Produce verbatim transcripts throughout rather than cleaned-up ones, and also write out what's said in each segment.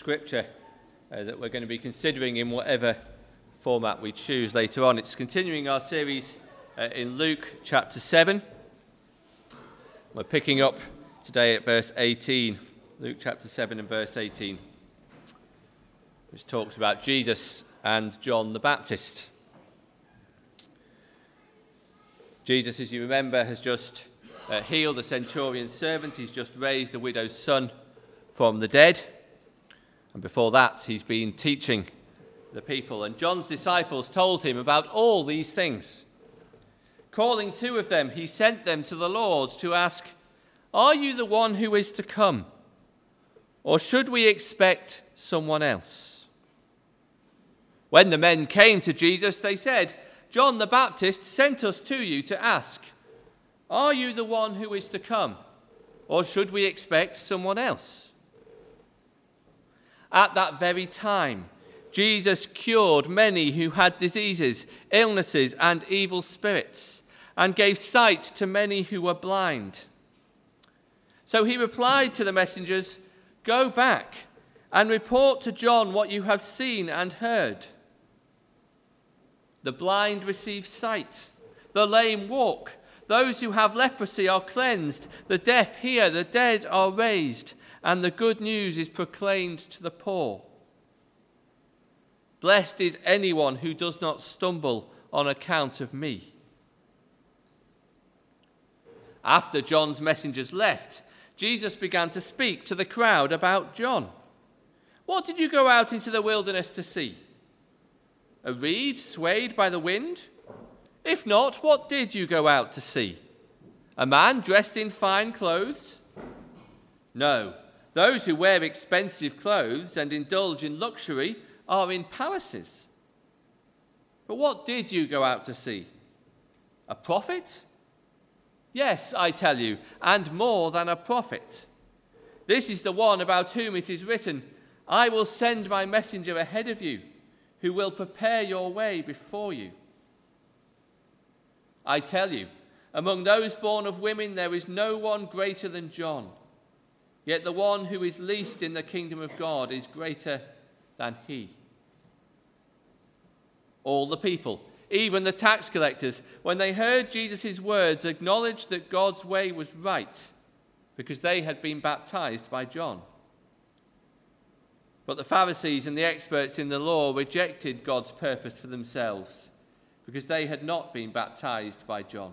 scripture uh, that we're going to be considering in whatever format we choose later on. It's continuing our series uh, in Luke chapter seven. We're picking up today at verse eighteen, Luke chapter seven and verse eighteen, which talks about Jesus and John the Baptist. Jesus, as you remember, has just uh, healed a centurion's servant. He's just raised a widow's son from the dead. And before that, he's been teaching the people. And John's disciples told him about all these things. Calling two of them, he sent them to the Lord to ask, "Are you the one who is to come? Or should we expect someone else?" When the men came to Jesus, they said, "John the Baptist sent us to you to ask, 'Are you the one who is to come? Or should we expect someone else?'" At that very time, Jesus cured many who had diseases, illnesses, and evil spirits, and gave sight to many who were blind. So he replied to the messengers, "Go back and report to John what you have seen and heard. The blind receive sight, the lame walk, those who have leprosy are cleansed, the deaf hear, the dead are raised, and the good news is proclaimed to the poor. Blessed is anyone who does not stumble on account of me." After John's messengers left, Jesus began to speak to the crowd about John. "What did you go out into the wilderness to see? A reed swayed by the wind? If not, what did you go out to see? A man dressed in fine clothes? No, those who wear expensive clothes and indulge in luxury are in palaces. But what did you go out to see? A prophet? Yes, I tell you, and more than a prophet. This is the one about whom it is written, 'I will send my messenger ahead of you, who will prepare your way before you.' I tell you, among those born of women there is no one greater than John. Yet the one who is least in the kingdom of God is greater than he." All the people, even the tax collectors, when they heard Jesus' words, acknowledged that God's way was right, because they had been baptized by John. But the Pharisees and the experts in the law rejected God's purpose for themselves, because they had not been baptized by John.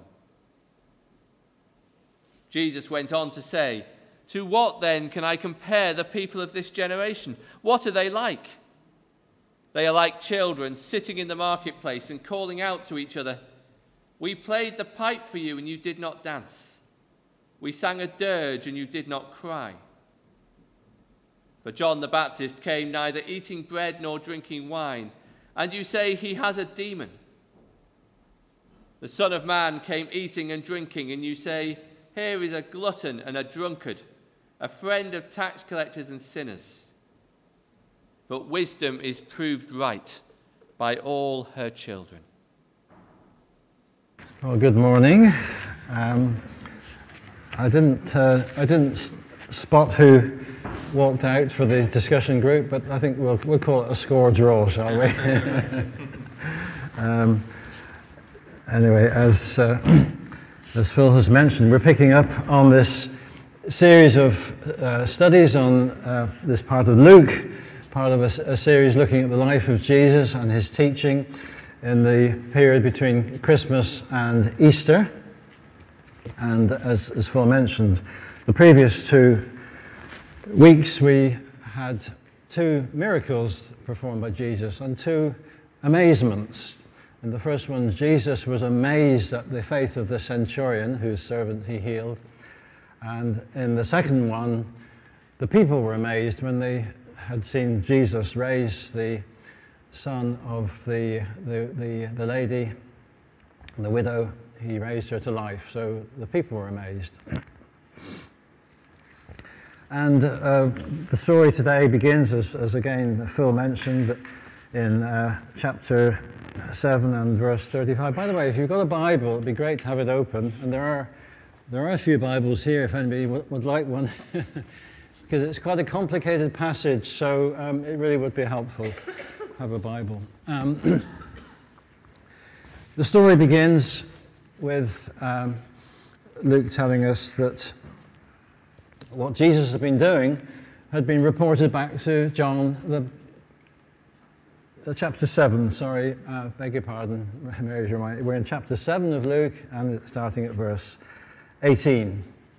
Jesus went on to say, "To what then can I compare the people of this generation? What are they like? They are like children sitting in the marketplace and calling out to each other, 'We played the pipe for you and you did not dance. We sang a dirge and you did not cry.' For John the Baptist came neither eating bread nor drinking wine, and you say he has a demon. The Son of Man came eating and drinking, and you say, 'Here is a glutton and a drunkard, a friend of tax collectors and sinners.' But wisdom is proved right by all her children." Well, good morning. Um, I didn't. Uh, I didn't s- spot who walked out for the discussion group, but I think we'll we'll call it a score draw, shall we? um, anyway, as uh, as Phil has mentioned, we're picking up on this series of uh, studies on uh, this part of Luke, part of a, a series looking at the life of Jesus and his teaching in the period between Christmas and Easter. And as, as Phil mentioned, the previous two weeks we had two miracles performed by Jesus and two amazements. In the first one, Jesus was amazed at the faith of the centurion whose servant he healed. And in the second one, the people were amazed when they had seen Jesus raise the son of the, the, the, the lady, the widow. He raised her to life. So the people were amazed. And uh, the story today begins, as, as again Phil mentioned, in uh, chapter seven and verse thirty-five. By the way, if you've got a Bible, it'd be great to have it open. And there are there are a few Bibles here if anybody w- would like one. because it's quite a complicated passage, so um, it really would be helpful to have a Bible. Um, the story begins with um, Luke telling us that what Jesus had been doing had been reported back to John, the, the chapter seven, sorry, uh, beg your pardon, Mary's reminder. We're in chapter seven of Luke, and it's starting at verse eighteen.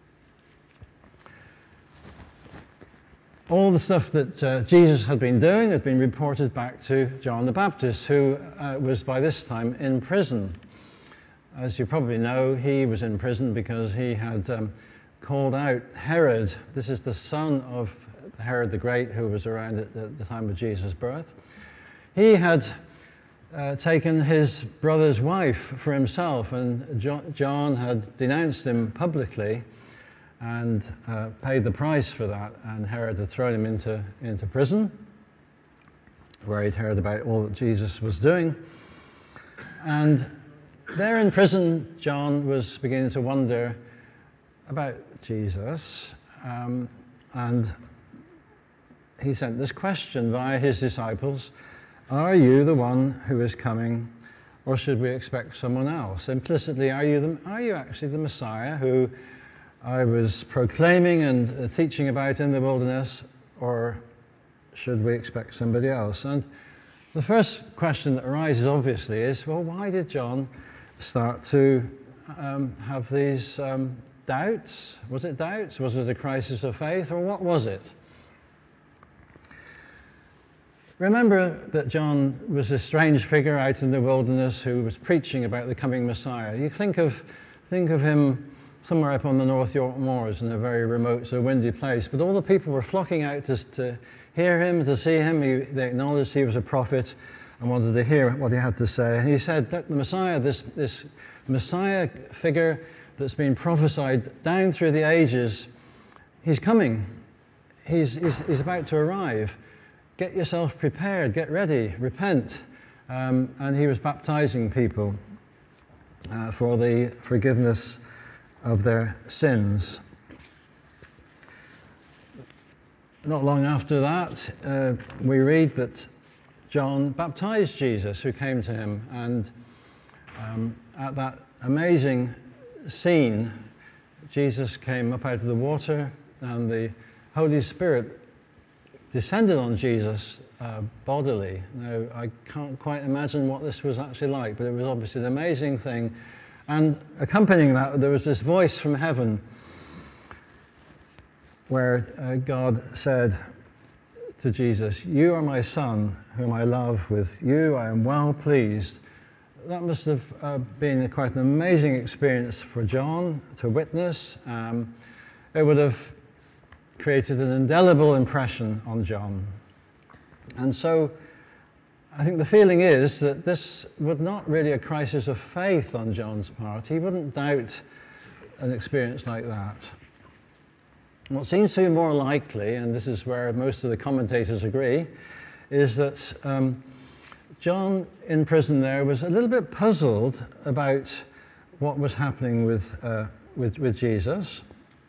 All the stuff that uh, Jesus had been doing had been reported back to John the Baptist, who uh, was by this time in prison. As you probably know, he was in prison because he had um, called out Herod. This is the son of Herod the Great, who was around at the time of Jesus' birth. He had uh, taken his brother's wife for himself, and jo- John had denounced him publicly and uh, paid the price for that, and Herod had thrown him into, into prison, where he'd heard about all that Jesus was doing. And there in prison, John was beginning to wonder about Jesus, um, and he sent this question via his disciples: are you the one who is coming, or should we expect someone else? Implicitly, are you, the, are you actually the Messiah who I was proclaiming and uh, teaching about in the wilderness, or should we expect somebody else? And the first question that arises, obviously, is, well, why did John start to um, have these um, doubts? Was it doubts? Was it a crisis of faith, or what was it? Remember that John was a strange figure out in the wilderness who was preaching about the coming Messiah. You think of, think of him somewhere up on the North York Moors in a very remote, so windy place. But all the people were flocking out to, to hear him, to see him. He, they acknowledged he was a prophet and wanted to hear what he had to say. And he said that the Messiah, this, this Messiah figure that's been prophesied down through the ages, he's coming. He's, he's, he's about to arrive. Get yourself prepared, get ready, repent. Um, and he was baptizing people uh, for the forgiveness of their sins. Not long after that, uh, we read that John baptized Jesus, who came to him, and um, at that amazing scene, Jesus came up out of the water, and the Holy Spirit descended on Jesus uh, bodily. Now, I can't quite imagine what this was actually like, but it was obviously an amazing thing. And accompanying that, there was this voice from heaven where uh, God said to Jesus, "You are my son, whom I love. With you I am well pleased." That must have uh, been quite an amazing experience for John to witness. Um, it would have created an indelible impression on John. And so I think the feeling is that this was not really a crisis of faith on John's part. He wouldn't doubt an experience like that. What seems to be more likely, and this is where most of the commentators agree, is that um, John in prison there was a little bit puzzled about what was happening with, uh, with, with Jesus.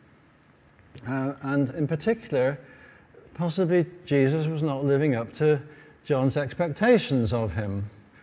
Uh, and in particular, possibly Jesus was not living up to John's expectations of him.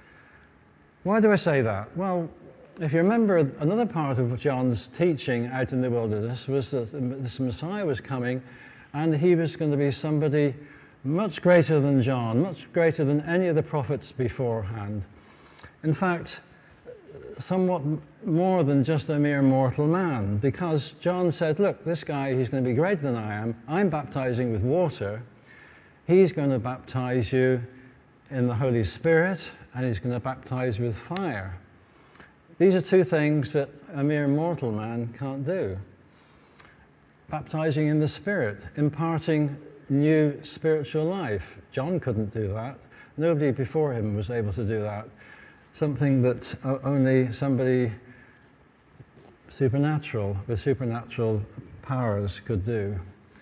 Why do I say that? Well, if you remember, another part of John's teaching out in the wilderness was that this Messiah was coming, and he was going to be somebody much greater than John, much greater than any of the prophets beforehand. In fact, somewhat more than just a mere mortal man, because John said, look, this guy, he's going to be greater than I am. I'm baptizing with water. He's going to baptize you in the Holy Spirit, and he's going to baptize with fire. These are two things that a mere mortal man can't do. Baptizing in the Spirit, imparting new spiritual life. John couldn't do that. Nobody before him was able to do that. Something that only somebody supernatural, with supernatural powers could do.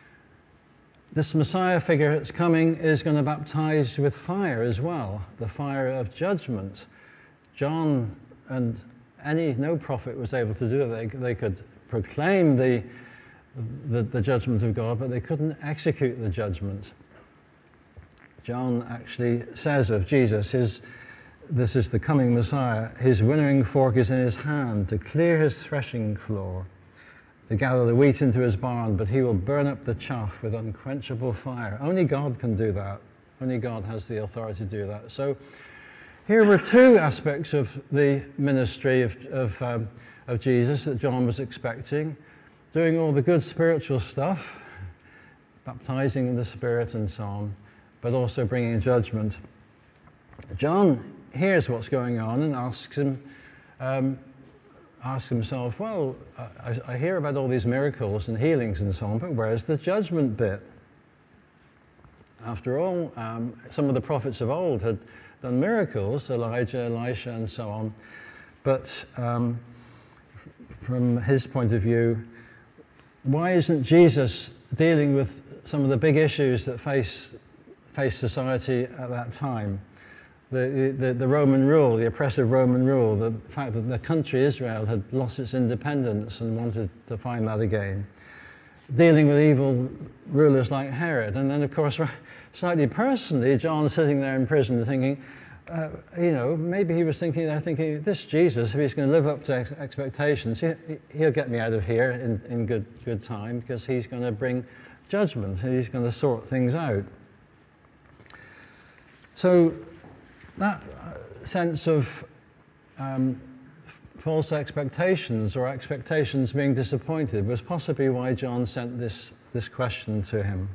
This Messiah figure that's coming is going to baptize with fire as well, the fire of judgment. John and any, no prophet was able to do it. They, they could proclaim the, the, the judgment of God, but they couldn't execute the judgment. John actually says of Jesus, his, this is the coming Messiah, his winnowing fork is in his hand to clear his threshing floor, to gather the wheat into his barn, but he will burn up the chaff with unquenchable fire. Only God can do that. Only God has the authority to do that. So here were two aspects of the ministry of, of, um, of Jesus that John was expecting: doing all the good spiritual stuff, baptizing in the Spirit and so on, but also bringing judgment. John hears what's going on and asks him, um, asks himself, well, I, I hear about all these miracles and healings and so on, but where's the judgment bit? After all, um, some of the prophets of old had done miracles, Elijah, Elisha, and so on, but um, from his point of view, why isn't Jesus dealing with some of the big issues that face face society at that time? The, the, the Roman rule, the oppressive Roman rule, the fact that the country Israel had lost its independence and wanted to find that again. Dealing with evil rulers like Herod. And then, of course, slightly personally, John sitting there in prison thinking, uh, you know, maybe he was thinking there, thinking, this Jesus, if he's going to live up to ex- expectations, he, he'll get me out of here in, in good, good time, because he's going to bring judgment, and he's going to sort things out. So that sense of um, false expectations, or expectations being disappointed, was possibly why John sent this, this question to him.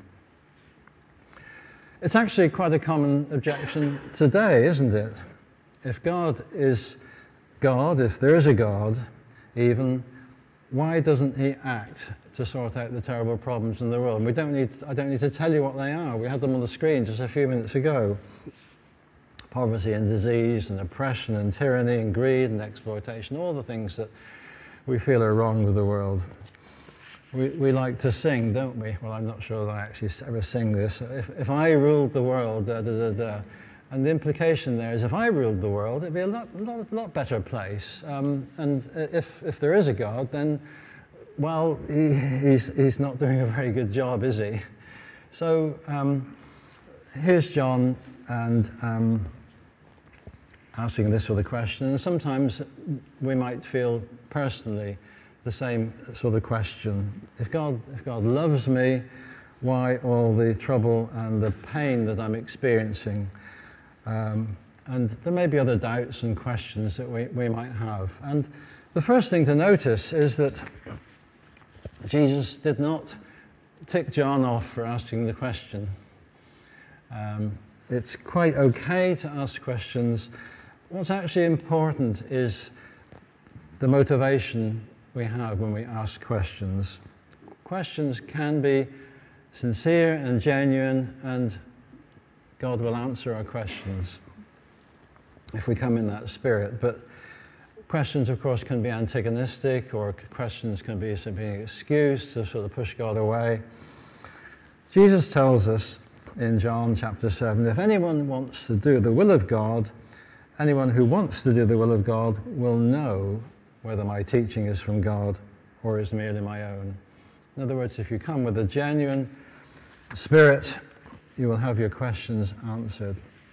It's actually quite a common objection today, isn't it? If God is God, if there is a God even, why doesn't he act to sort out the terrible problems in the world? And we don't need, I don't need to tell you what they are. We had them on the screen just a few minutes ago. Poverty and disease and oppression and tyranny and greed and exploitation, all the things that we feel are wrong with the world. We, we like to sing, don't we? Well, I'm not sure that I actually ever sing this. If, if I ruled the world, da, da, da, da. And the implication there is, if I ruled the world, it'd be a lot, lot, lot better place. Um, and if, if there is a God, then, well, he, he's, he's not doing a very good job, is he? So um, here's John, and um, asking this sort of question. And sometimes we might feel personally the same sort of question. If God, if God loves me, why all the trouble and the pain that I'm experiencing? Um, and there may be other doubts and questions that we, we might have. And the first thing to notice is that Jesus did not tick John off for asking the question. Um, it's quite okay to ask questions. What's actually important is the motivation we have when we ask questions. Questions can be sincere and genuine, and God will answer our questions if we come in that spirit. But questions, of course, can be antagonistic, or questions can be simply an excuse to sort of push God away. Jesus tells us in John chapter seven, if anyone wants to do the will of God, anyone who wants to do the will of God will know whether my teaching is from God or is merely my own. In other words, if you come with a genuine spirit, you will have your questions answered.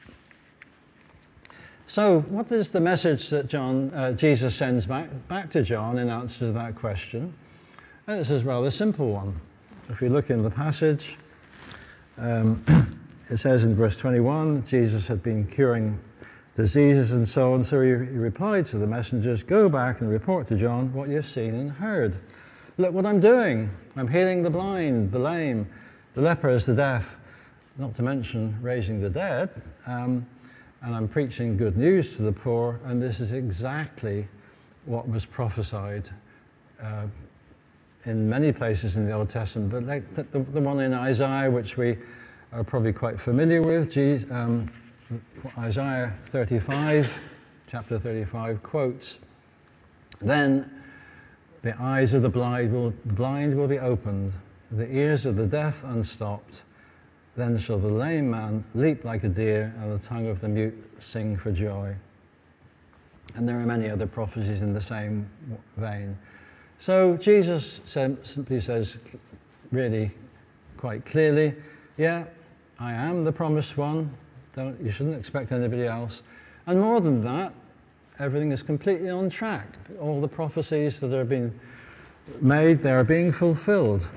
So, what is the message that John, uh, Jesus sends back, back to John in answer to that question? And this is a rather simple one. If we look in the passage, um, it says in verse twenty-one, Jesus had been curing diseases and so on, so he, he replied to the messengers, go back and report to John what you've seen and heard. Look what I'm doing. I'm healing the blind, the lame, the lepers, the deaf, not to mention raising the dead. Um, and I'm preaching good news to the poor, and this is exactly what was prophesied uh, in many places in the Old Testament, but like the, the, the one in Isaiah, which we are probably quite familiar with, Jesus, um, Isaiah thirty-five, chapter thirty-five, quotes, then the eyes of the blind will, the blind will be opened, the ears of the deaf unstopped, then shall the lame man leap like a deer, and the tongue of the mute sing for joy. And there are many other prophecies in the same vein. So Jesus simply says really quite clearly, yeah, I am the promised one. Don't, you shouldn't expect anybody else. And more than that, everything is completely on track. All the prophecies that are being made, they are being fulfilled.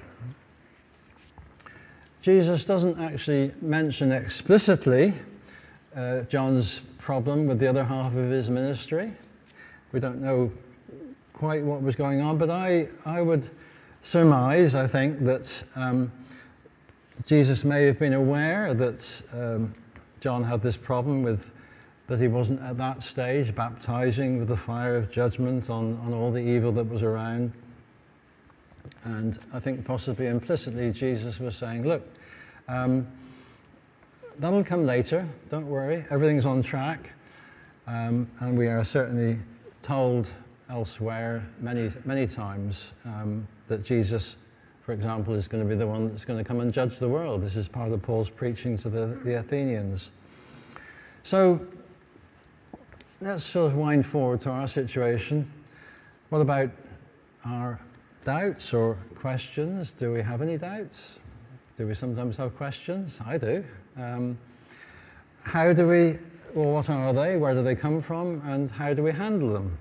Jesus doesn't actually mention explicitly uh, John's problem with the other half of his ministry. We don't know quite what was going on, but I, I would surmise, I think, that um, Jesus may have been aware that um, John had this problem with, that he wasn't at that stage baptizing with the fire of judgment on, on all the evil that was around. And I think possibly implicitly Jesus was saying, look, um, that'll come later, don't worry, everything's on track. Um, and we are certainly told elsewhere many, many times um, that Jesus, for example, is going to be the one that's going to come and judge the world. This is part of Paul's preaching to the, the Athenians. So let's sort of wind forward to our situation. What about our doubts or questions? Do we have any doubts? Do we sometimes have questions? I do. Um, how do we, well, what are they? Where do they come from? And how do we handle them?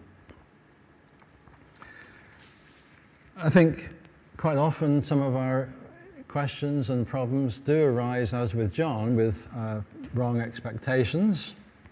I think quite often some of our questions and problems do arise, as with John, with uh, wrong expectations.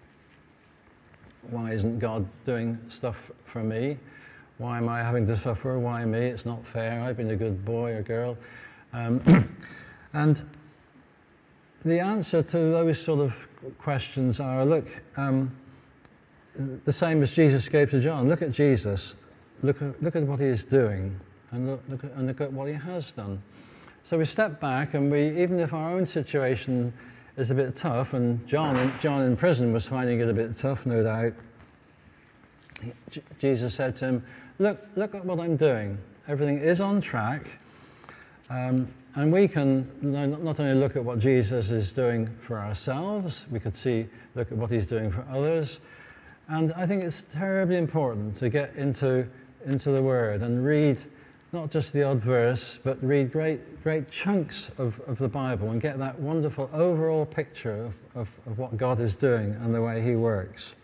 Why isn't God doing stuff for me? Why am I having to suffer? Why me? It's not fair. I've been a good boy or girl. Um, and the answer to those sort of questions are, look, um, the same as Jesus gave to John. Look at Jesus. Look at, look at what he is doing. And look, look, at, and look at what he has done. So we step back, and we, even if our own situation is a bit tough, and John, John in prison was finding it a bit tough, no doubt, J- Jesus said to him, look, look at what I'm doing. Everything is on track. Um, and we can not only look at what Jesus is doing for ourselves, we could see, look at what he's doing for others. And I think it's terribly important to get into, into the Word and read not just the odd verse, but read great, great chunks of, of the Bible and get that wonderful overall picture of, of, of what God is doing and the way he works.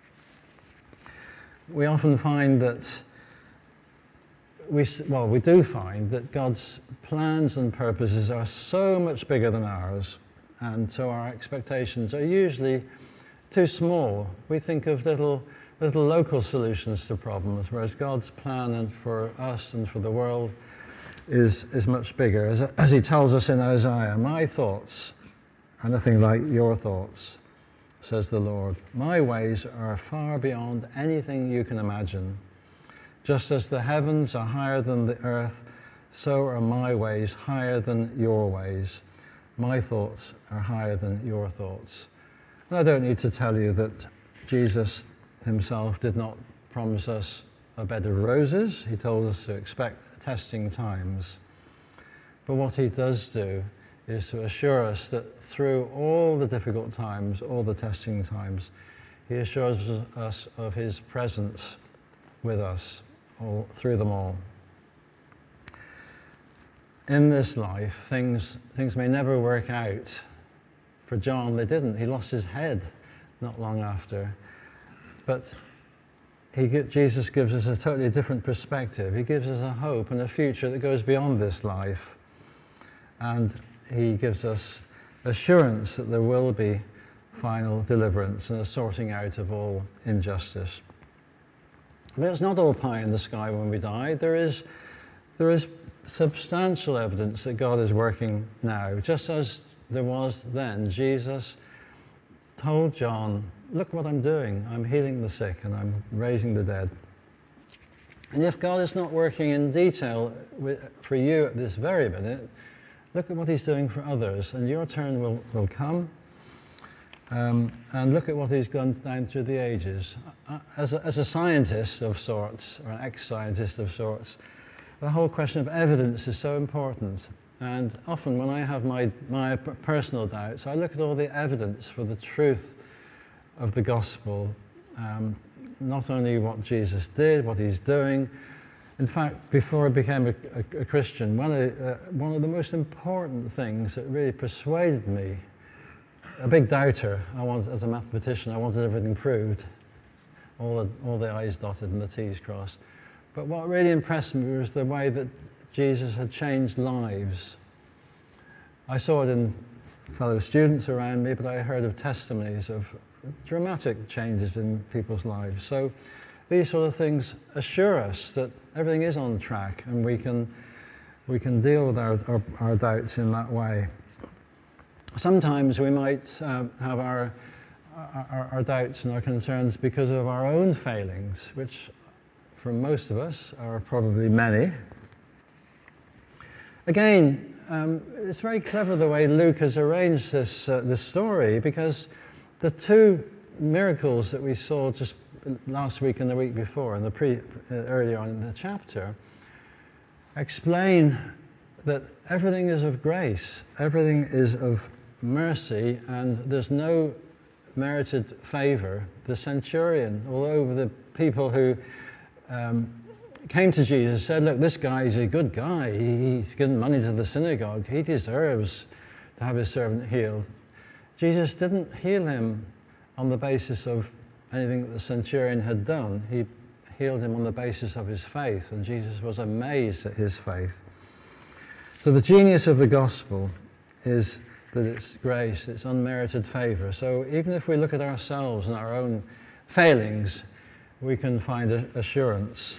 We often find that, we, well, we do find that God's plans and purposes are so much bigger than ours, and so our expectations are usually too small. We think of little little local solutions to problems, whereas God's plan and for us and for the world is, is much bigger. As, as he tells us in Isaiah, my thoughts are nothing like your thoughts, says the Lord. My ways are far beyond anything you can imagine. Just as the heavens are higher than the earth, so are my ways higher than your ways. My thoughts are higher than your thoughts. And I don't need to tell you that Jesus himself did not promise us a bed of roses. He told us to expect testing times. But what he does do is to assure us that through all the difficult times, all the testing times, he assures us of his presence with us all through them all. In this life, things, things may never work out. For John, they didn't. He lost his head not long after. But he, Jesus gives us a totally different perspective. He gives us a hope and a future that goes beyond this life. And he gives us assurance that there will be final deliverance and a sorting out of all injustice. But it's not all pie in the sky when we die. There is, there is substantial evidence that God is working now. Just as there was then, Jesus told John, look what I'm doing. I'm healing the sick and I'm raising the dead. And if God is not working in detail with, for you at this very minute, look at what he's doing for others, and your turn will, will come. Um, and look at what he's done down through the ages. As a, as a scientist of sorts, or an ex-scientist of sorts, the whole question of evidence is so important. And often when I have my, my personal doubts, I look at all the evidence for the truth of the gospel, um, not only what Jesus did, what he's doing. In fact, before I became a, a, a Christian, one of, uh, one of the most important things that really persuaded me, a big doubter, I wanted, as a mathematician, I wanted everything proved, all the, all the I's dotted and the T's crossed. But what really impressed me was the way that Jesus had changed lives. I saw it in fellow students around me, but I heard of testimonies of dramatic changes in people's lives. So these sort of things assure us that everything is on track and we can, we can deal with our, our, our doubts in that way. Sometimes we might uh, have our, our, our doubts and our concerns because of our own failings, which for most of us are probably many. Again, um, it's very clever the way Luke has arranged this, uh, this story, because the two miracles that we saw just last week and the week before, and the pre, uh, earlier on in the chapter, explain that everything is of grace, everything is of mercy, and there's no merited favor. The centurion, although the people who um, came to Jesus said, look, this guy is a good guy, he's given money to the synagogue, he deserves to have his servant healed. Jesus didn't heal him on the basis of anything that the centurion had done. He healed him on the basis of his faith, and Jesus was amazed at his faith. So the genius of the gospel is that it's grace, it's unmerited favor. So even if we look at ourselves and our own failings, we can find assurance.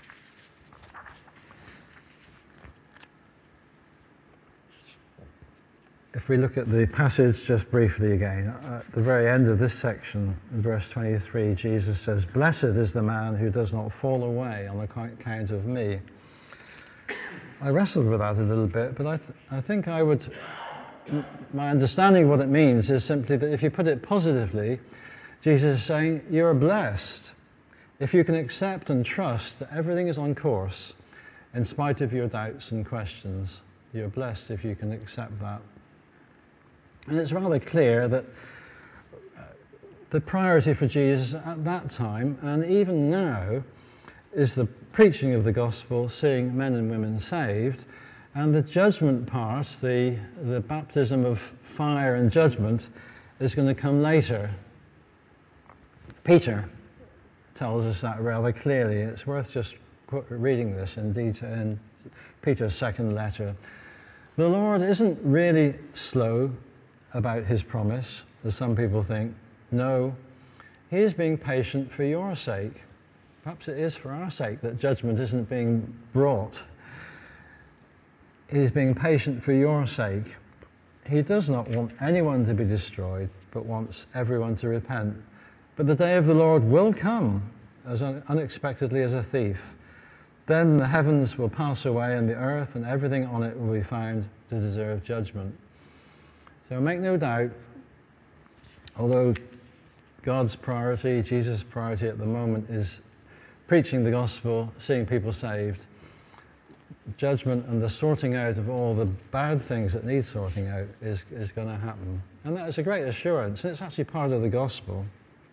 If we look at the passage just briefly again, at the very end of this section, in verse twenty-three, Jesus says, "Blessed is the man who does not fall away on account of me." I wrestled with that a little bit, but I, th- I think I would, my understanding of what it means is simply that if you put it positively, Jesus is saying, you're blessed if you can accept and trust that everything is on course in spite of your doubts and questions. You're blessed if you can accept that. And it's rather clear that the priority for Jesus at that time, and even now, is the preaching of the gospel, seeing men and women saved, and the judgment part, the, the baptism of fire and judgment, is going to come later. Peter tells us that rather clearly. It's worth just reading this in detail in Peter's second letter. The Lord isn't really slow about his promise, as some people think. No, he is being patient for your sake. Perhaps it is for our sake that judgment isn't being brought. He is being patient for your sake. He does not want anyone to be destroyed, but wants everyone to repent. But the day of the Lord will come as unexpectedly as a thief. Then the heavens will pass away and the earth and everything on it will be found to deserve judgment. So make no doubt, although God's priority, Jesus' priority at the moment is preaching the gospel, seeing people saved, judgment and the sorting out of all the bad things that need sorting out is, is going to happen. And that is a great assurance, and it's actually part of the gospel.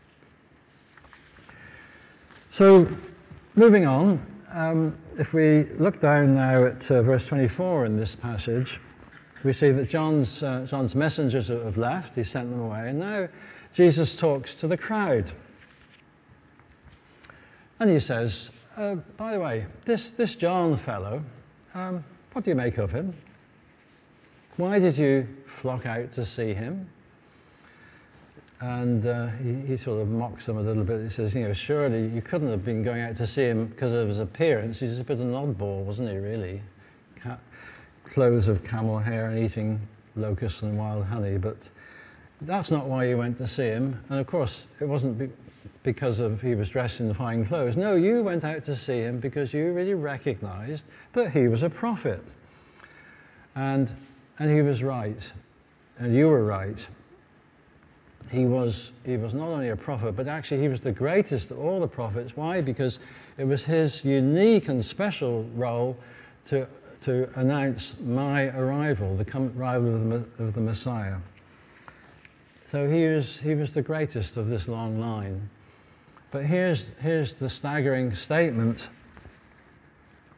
So, moving on, um, if we look down now at uh, verse twenty-four in this passage, we see that John's, uh, John's messengers have left, he sent them away, and now Jesus talks to the crowd. And he says, uh, by the way, this, this John fellow, um, what do you make of him? Why did you flock out to see him? And uh, he, he sort of mocks them a little bit. He says, you know, surely you couldn't have been going out to see him because of his appearance. He's a bit of an oddball, wasn't he, really? Ca- clothes of camel hair and eating locusts and wild honey. But that's not why you went to see him. And of course, it wasn't be- because of he was dressed in fine clothes. No, you went out to see him because you really recognized that he was a prophet. And, and he was right. And you were right. He was, he was not only a prophet, but actually he was the greatest of all the prophets. Why? Because it was his unique and special role to, to announce my arrival, the come, arrival of the, of the Messiah. So he was, he was the greatest of this long line. But here's, here's the staggering statement.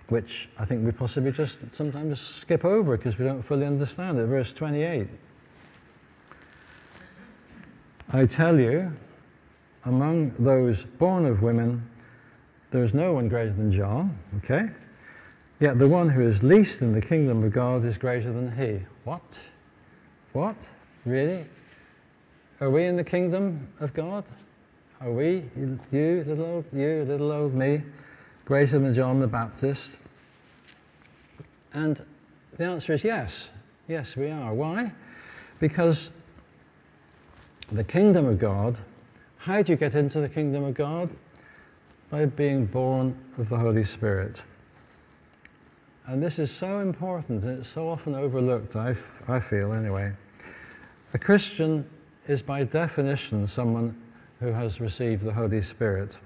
which I think we possibly just sometimes skip over because we don't fully understand it. Verse twenty-eight. I tell you, among those born of women, there is no one greater than John, okay? Yet the one who is least in the kingdom of God is greater than he. What? What? Really? Are we in the kingdom of God? Are we, you, little old, you, little old me, greater than John the Baptist? And the answer is yes. Yes, we are. Why? Because the kingdom of God, how do you get into the kingdom of God? By being born of the Holy Spirit. And this is so important, and it's so often overlooked, I, f- I feel anyway. A Christian is by definition someone who has received the Holy Spirit.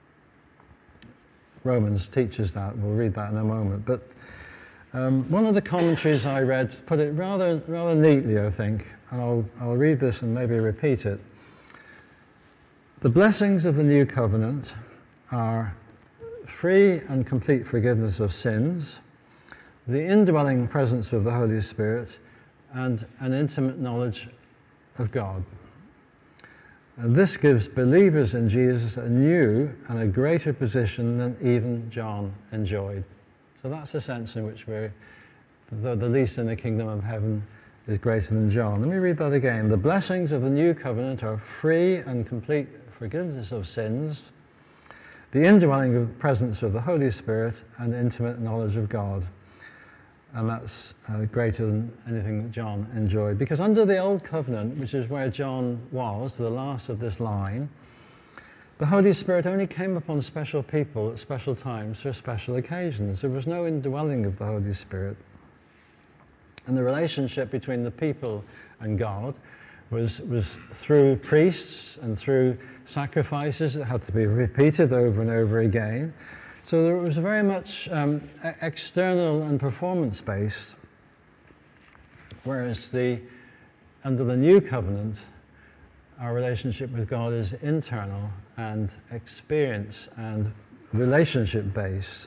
Romans teaches that. We'll read that in a moment. But um, one of the commentaries I read put it rather rather neatly, I think. And I'll, I'll read this and maybe repeat it. The blessings of the new covenant are free and complete forgiveness of sins, the indwelling presence of the Holy Spirit, and an intimate knowledge of God. And this gives believers in Jesus a new and a greater position than even John enjoyed. So that's the sense in which we're, the, the least in the kingdom of heaven is greater than John. Let me read that again. The blessings of the new covenant are free and complete forgiveness of sins, the indwelling of the presence of the Holy Spirit, and intimate knowledge of God. And that's uh, greater than anything that John enjoyed. Because under the Old Covenant, which is where John was, the last of this line, the Holy Spirit only came upon special people at special times for special occasions. There was no indwelling of the Holy Spirit. And the relationship between the people and God was, was through priests and through sacrifices that had to be repeated over and over again. So there was very much um, external and performance-based, whereas the, under the new covenant, our relationship with God is internal and experience and relationship-based.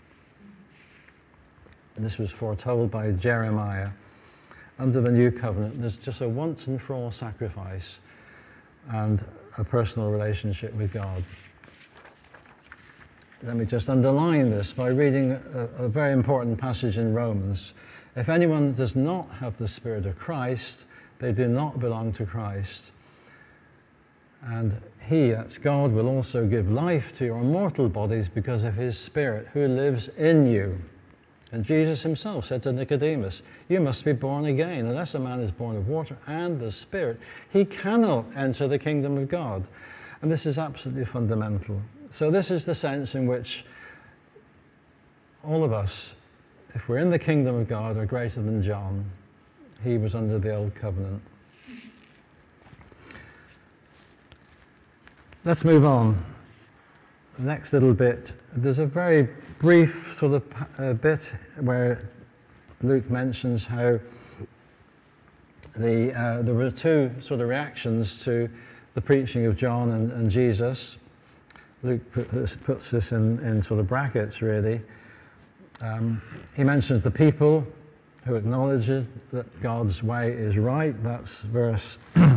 This was foretold by Jeremiah. Under the new covenant, there's just a once and for all sacrifice and a personal relationship with God. Let me just underline this by reading a, a very important passage in Romans. If anyone does not have the Spirit of Christ, they do not belong to Christ. And he, that's God, will also give life to your mortal bodies because of his Spirit who lives in you. And Jesus himself said to Nicodemus, you must be born again. Unless a man is born of water and the Spirit, he cannot enter the kingdom of God. And this is absolutely fundamental. So this is the sense in which all of us, if we're in the kingdom of God, are greater than John. He was under the old covenant. Let's move on. The next little bit, there's a very brief sort of uh, bit where Luke mentions how the uh, there were two sort of reactions to the preaching of John and, and Jesus. Luke put this, puts this in, in sort of brackets, really. Um, he mentions the people who acknowledge it, that God's way is right. That's verse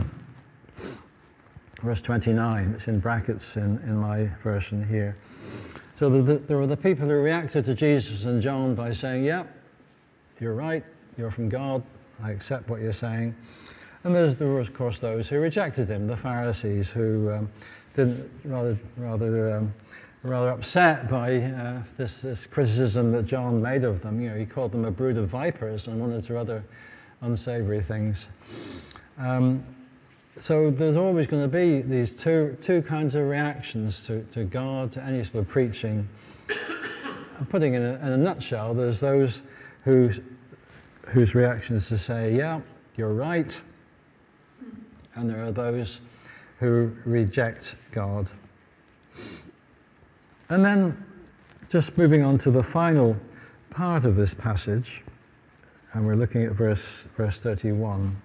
verse twenty-nine. It's in brackets in, in my version here. So the, the, there were the people who reacted to Jesus and John by saying, yeah, you're right, you're from God, I accept what you're saying. And there's, there were, of course, those who rejected him, the Pharisees, who um, didn't rather rather um, rather upset by uh, this this criticism that John made of them. You know, he called them a brood of vipers and one or two other unsavory things. Um, so there's always going to be these two two kinds of reactions to, to God, to any sort of preaching. I'm putting it in a, in a nutshell, there's those who, whose reaction is to say, yeah, you're right. And there are those who reject God. And then, just moving on to the final part of this passage, and we're looking at verse, verse thirty-one.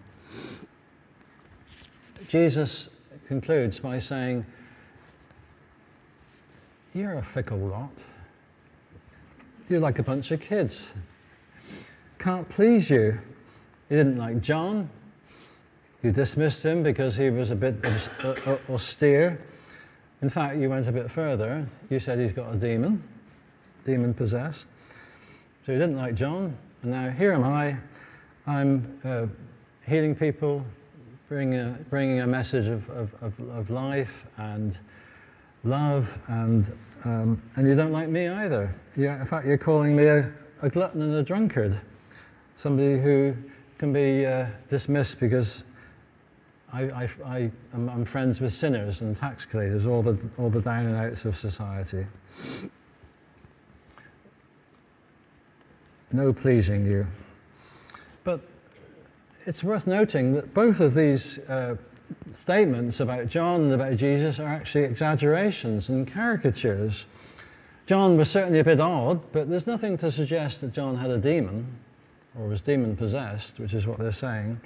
Jesus concludes by saying, you're a fickle lot. you're like a bunch of kids. Can't please you. You didn't like John. You dismissed him because he was a bit austere. In fact, you went a bit further. You said he's got a demon, demon possessed. So you didn't like John. And now here am I. I'm uh, healing people, bringing a, bringing a message of, of, of, of life and love, and um, and you don't like me either. You're, in fact, you're calling me a, a glutton and a drunkard, somebody who can be uh, dismissed because I, I, I, I'm, I'm friends with sinners and tax collectors, all the all the down and outs of society. No pleasing you. But it's worth noting that both of these uh, statements about John and about Jesus are actually exaggerations and caricatures. John was certainly a bit odd, but there's nothing to suggest that John had a demon or was demon-possessed, which is what they're saying.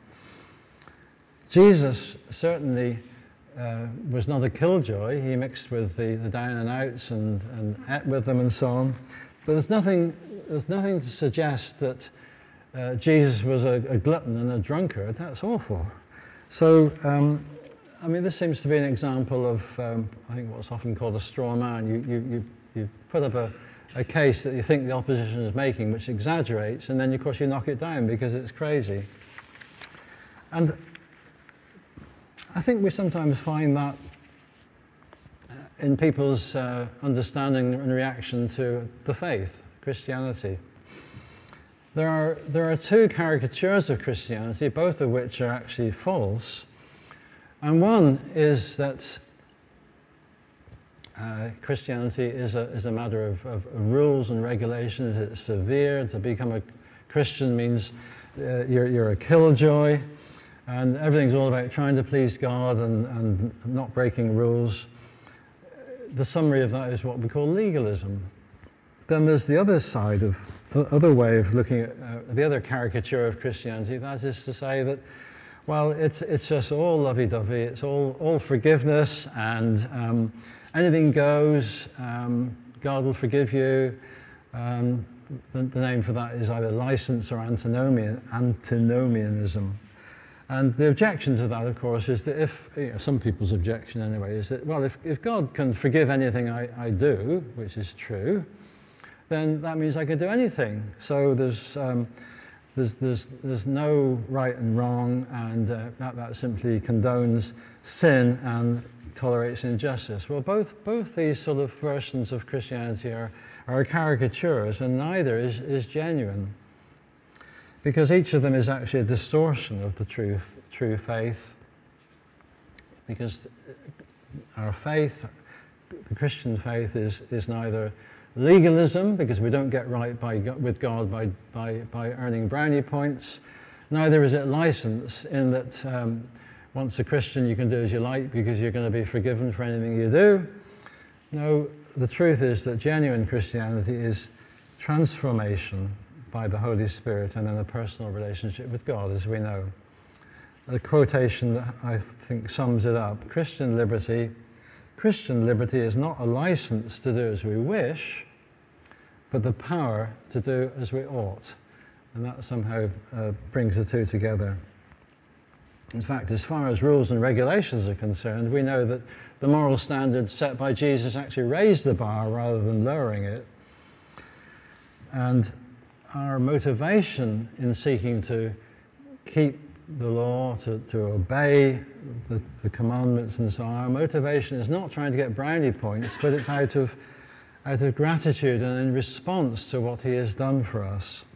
Jesus certainly uh, was not a killjoy. He mixed with the, the down and outs and, and ate with them and so on. But there's nothing, there's nothing to suggest that uh, Jesus was a, a glutton and a drunkard. That's awful. So, um, I mean, this seems to be an example of, um, I think, what's often called a straw man. You, you, you, you put up a, a case that you think the opposition is making, which exaggerates, and then, of course, you knock it down because it's crazy. And I think we sometimes find that in people's uh, understanding and reaction to the faith, Christianity. There are, there are two caricatures of Christianity, both of which are actually false. And one is that uh, Christianity is a, is a matter of, of, of rules and regulations. It's severe. To become a Christian means uh, you're, you're a killjoy. And everything's all about trying to please God and, and not breaking rules. The summary of that is what we call legalism. Then there's the other side of, the other way of looking at uh, the other caricature of Christianity. That is to say that, well, it's it's just all lovey-dovey. It's all all forgiveness and um, anything goes. Um, God will forgive you. Um, the, the name for that is either license or antinomian, antinomianism. And the objection to that, of course, is that if, you know, some people's objection anyway, is that, well, if, if God can forgive anything I, I do, which is true, then that means I can do anything. So there's um, there's, there's there's no right and wrong, and uh, that, that simply condones sin and tolerates injustice. Well, both both these sort of versions of Christianity are, are caricatures, and neither is, is genuine. Because each of them is actually a distortion of the true, true faith. Because our faith, the Christian faith, is, is neither legalism, because we don't get right by, with God by, by, by earning brownie points, neither is it license, in that um, once a Christian you can do as you like because you're going to be forgiven for anything you do. No, the truth is that genuine Christianity is transformation by the Holy Spirit, and then a personal relationship with God, as we know. A quotation that I think sums it up: Christian liberty, Christian liberty is not a license to do as we wish, but the power to do as we ought. And that somehow uh, brings the two together. In fact, as far as rules and regulations are concerned, we know that the moral standards set by Jesus actually raise the bar rather than lowering it. And our motivation in seeking to keep the law, to, to obey the, the commandments and so on, our motivation is not trying to get brownie points, but it's out of, out of gratitude and in response to what he has done for us.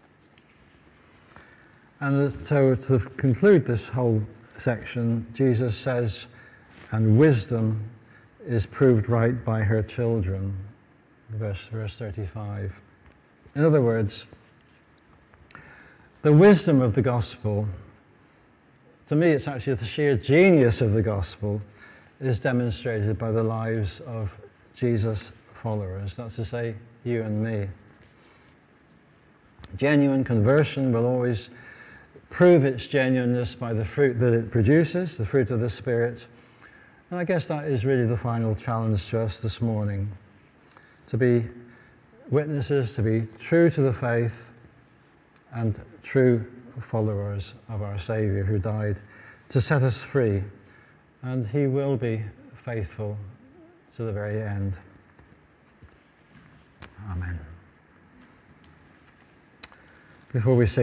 And so to conclude this whole section, Jesus says, and wisdom is proved right by her children, verse, verse thirty-five. In other words, the wisdom of the gospel, to me it's actually the sheer genius of the gospel, is demonstrated by the lives of Jesus' followers. That's to say, you and me. Genuine conversion will always prove its genuineness by the fruit that it produces, the fruit of the Spirit. And I guess that is really the final challenge to us this morning, to be witnesses, to be true to the faith, and true followers of our Saviour who died to set us free. And he will be faithful to the very end. Amen. Before we sing